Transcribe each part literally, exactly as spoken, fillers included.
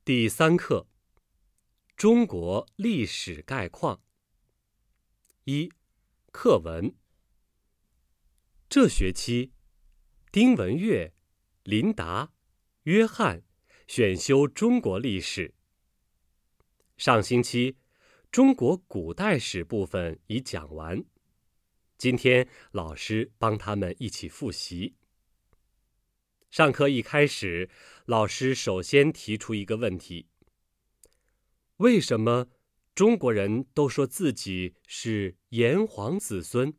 第三课：中国历史概况。一、课文。这学期，丁文月、林达、约翰选修中国历史。上星期，中国古代史部分已讲完，今天老师帮他们一起复习。上课一开始，老师首先提出一个问题：为什么中国人都说自己是炎黄子孙？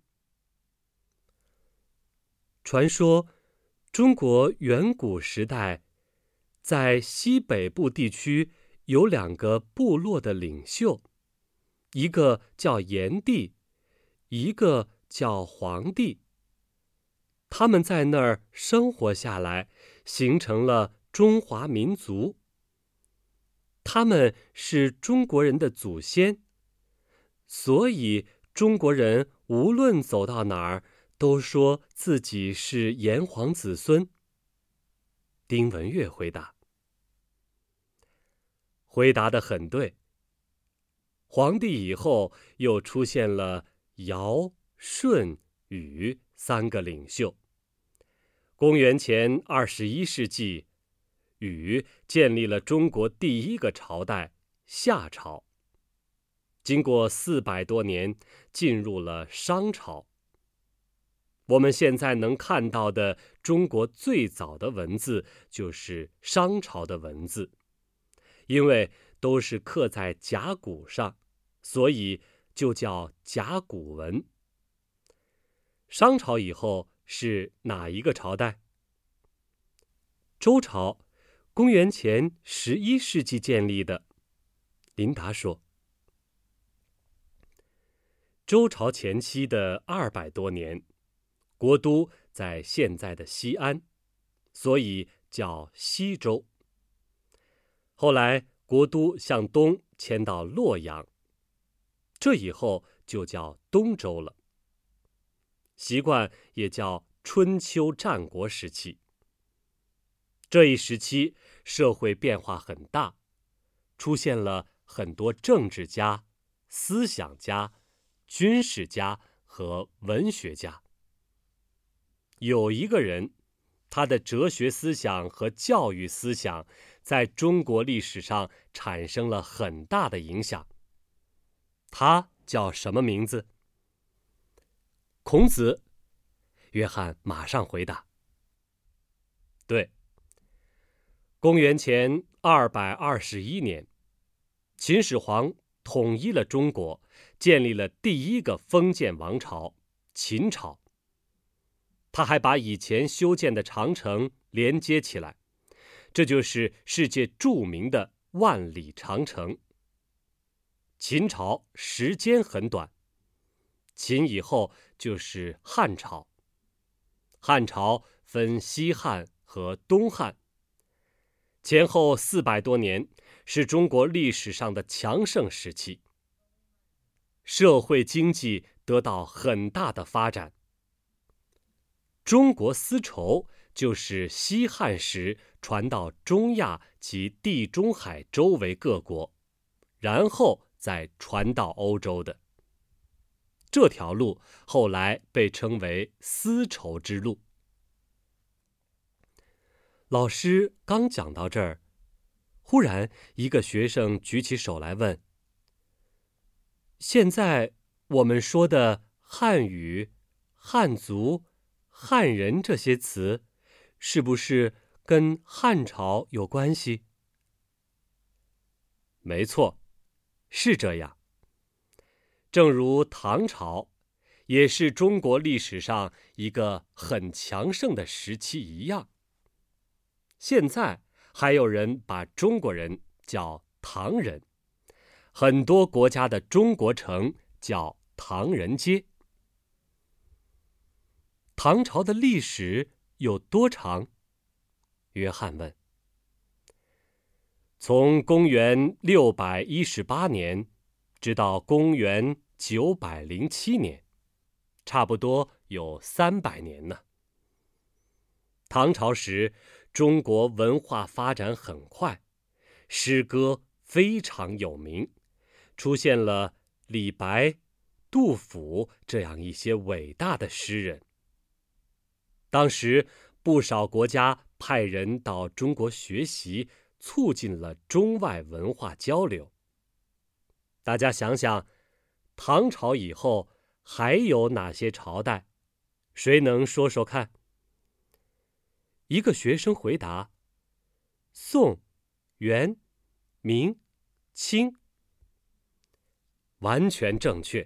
传说中国远古时代，在西北部地区有两个部落的领袖，一个叫炎帝，一个叫黄帝。他们在那儿生活下来，形成了中华民族。他们是中国人的祖先，所以中国人无论走到哪儿，都说自己是炎黄子孙。丁文月回答。回答得很对。黄帝以后又出现了尧、舜、禹三个领袖。公元前二十一世纪，禹建立了中国第一个朝代夏朝。经过四百多年，进入了商朝。我们现在能看到的中国最早的文字就是商朝的文字，因为都是刻在甲骨上，所以就叫甲骨文。商朝以后是哪一个朝代？周朝，公元前十一世纪建立的。林达说，周朝前期的二百多年，国都在现在的西安，所以叫西周。后来国都向东迁到洛阳，这以后就叫东周了。习惯也叫春秋战国时期。这一时期社会变化很大，出现了很多政治家、思想家、军事家和文学家。有一个人，他的哲学思想和教育思想在中国历史上产生了很大的影响。他叫什么名字？孔子。约翰马上回答。对。公元前二百二十一年，秦始皇统一了中国，建立了第一个封建王朝秦朝。他还把以前修建的长城连接起来，这就是世界著名的万里长城。秦朝时间很短，秦以后就是汉朝。汉朝分西汉和东汉，前后四百多年，是中国历史上的强盛时期。社会经济得到很大的发展。中国丝绸就是西汉时传到中亚及地中海周围各国，然后再传到欧洲的。这条路后来被称为丝绸之路。老师刚讲到这儿，忽然一个学生举起手来问：现在我们说的汉语、汉族、汉人这些词，是不是跟汉朝有关系？没错，是这样。正如唐朝也是中国历史上一个很强盛的时期一样，现在还有人把中国人叫唐人，很多国家的中国城叫唐人街。唐朝的历史有多长？约翰问。从公元六百一十八年直到公元九百零七年，差不多有三百年呢。唐朝时，中国文化发展很快， 诗歌非常有名，出现了李白、杜甫这样一些伟大的诗人。当时不少国家派人到中国学习，促进了中外文化交流。大家想想，唐朝以后还有哪些朝代？谁能说说看？一个学生回答：宋、元、明、清。完全正确。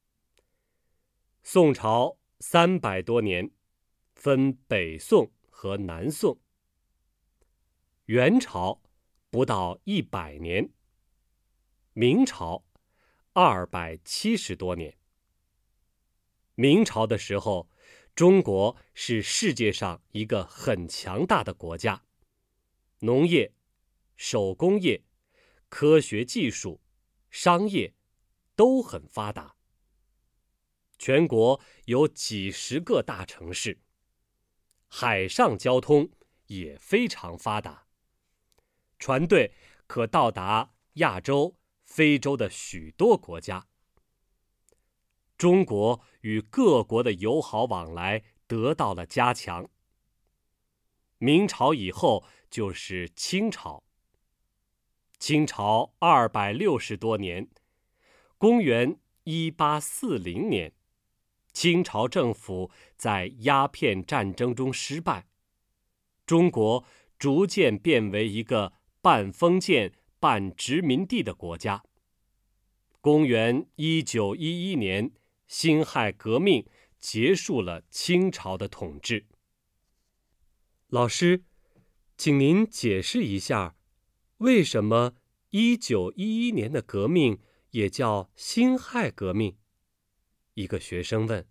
宋朝三百多年，分北宋和南宋。元朝不到一百年，明朝二百七十多年。明朝的时候，中国是世界上一个很强大的国家，农业、手工业、科学技术、商业都很发达。全国有几十个大城市，海上交通也非常发达，船队可到达亚洲、非洲的许多国家。中国与各国的友好往来得到了加强。明朝以后就是清朝。清朝二百六十多年，公元一八四零年，清朝政府在鸦片战争中失败，中国逐渐变为一个半封建半殖民地的国家。公元一九一一年，辛亥革命结束了清朝的统治。老师，请您解释一下，为什么一九一一年的革命也叫辛亥革命？一个学生问。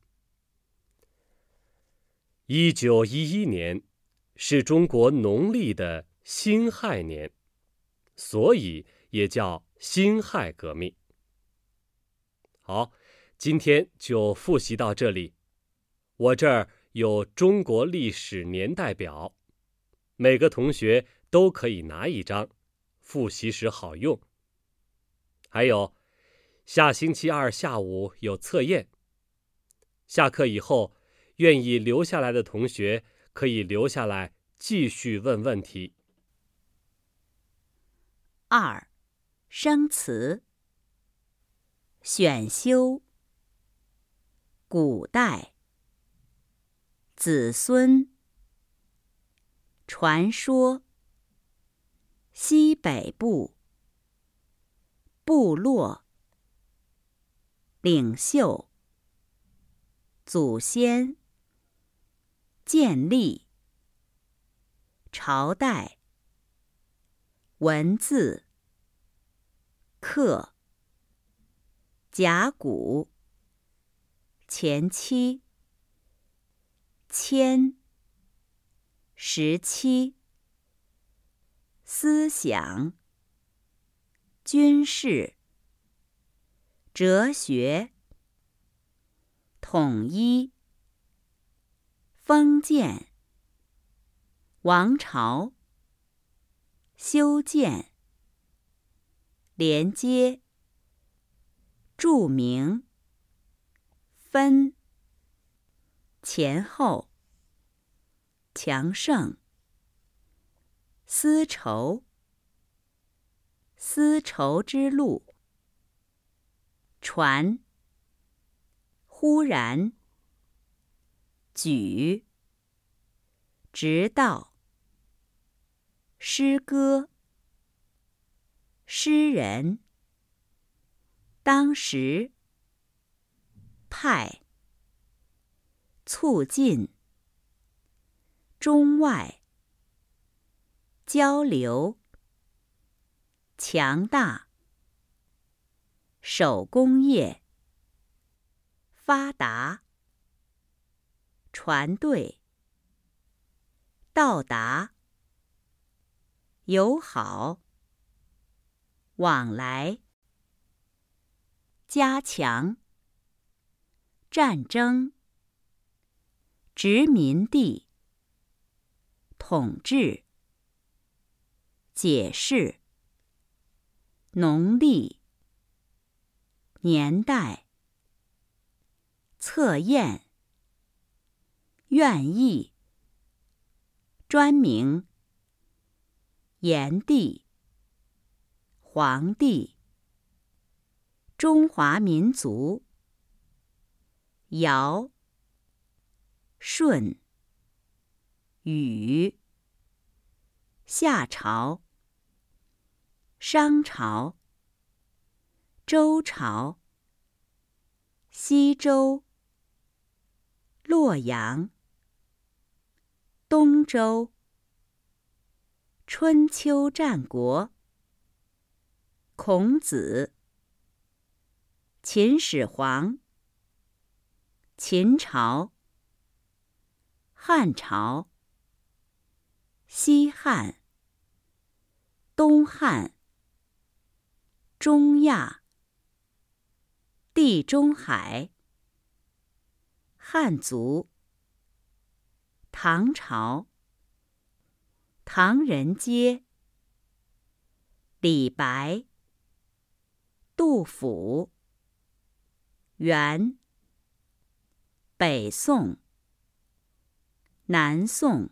一九一一年是中国农历的辛亥年，所以也叫辛亥革命。好，今天就复习到这里。我这儿有中国历史年代表，每个同学都可以拿一张，复习时好用。还有，下星期二下午有测验。下课以后，愿意留下来的同学可以留下来继续问问题。 二、生词。选修。古代。子孙。传说。西北部。部落。领袖。祖先。建立。朝代。文字。刻。甲骨。前期。迁。时期。思想。军事。哲学。统一。封建。王朝。修建。连接。著名。分。前后。强盛。丝绸。丝绸之路。传。忽然。举。直到。诗歌。诗人。当时。派。促进。中外。交流。强大。手工业。发达。船队。到达。友好。往来。加强。战争。殖民地。统治。解释。 农历，年代，测验，愿意，专名，炎帝，黄帝，中华民族，尧，舜，禹，夏朝，商朝，周朝，西周，洛阳，东周，春秋战国，孔子，秦始皇，秦朝，汉朝，西汉，东汉，中亚，地中海，汉族，唐朝，唐人街，李白，杜甫，元，北宋，南宋，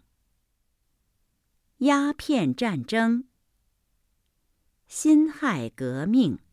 鸦片战争，辛亥革命。